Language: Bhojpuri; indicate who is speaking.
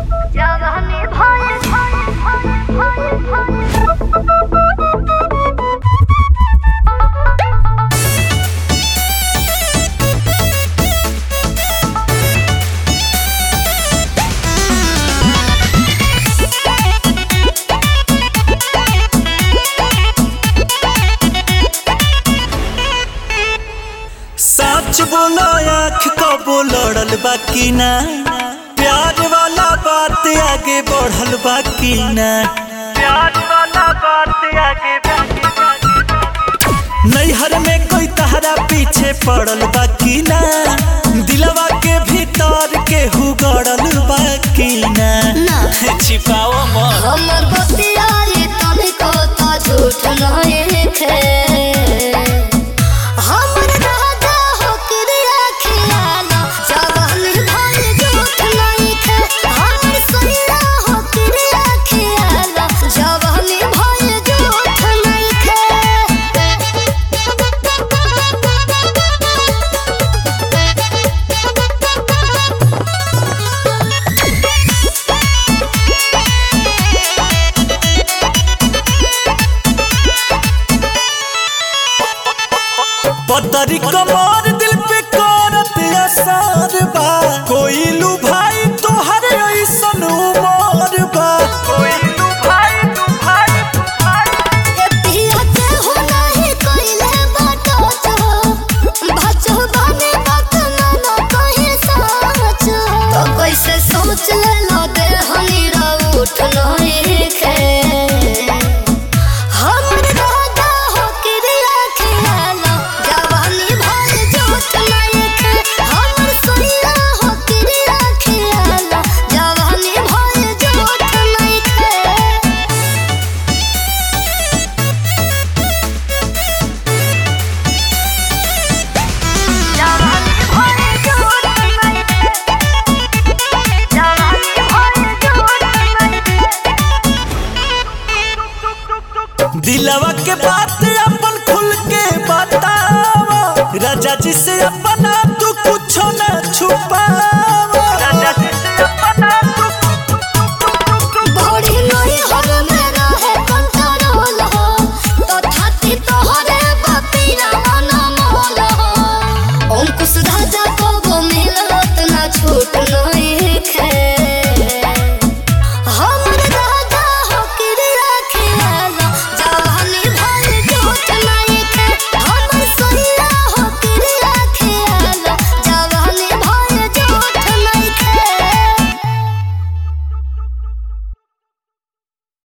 Speaker 1: जवानी भोले भोले भोले
Speaker 2: सच बोलो आँख कबो लड़ल बाकी ना प्यार वाला बात आगे बढ़ल बाकी ना प्यार वाला बात आगे नैहर में कोई तहरा पीछे पड़ल बाकी ना दिलवा के भीतर के हुगड़ल बाकी ना छिपाओ मत
Speaker 1: हमर बतियारी तनिको त झूठ नहीं खे
Speaker 2: पतरी कमर दिल पे करत असर बा कोई लू भाई तोहर ऐसन उमर बा कोई लू भाई
Speaker 1: ए पिया के हो नहीं कोइले बाटो छो बचो बने बात ना कहि सच तो कैसे सोच ले लो दे हनी उठ नहीं खे
Speaker 2: दिलवा के बात अपन खुल के बतावा राजा जी से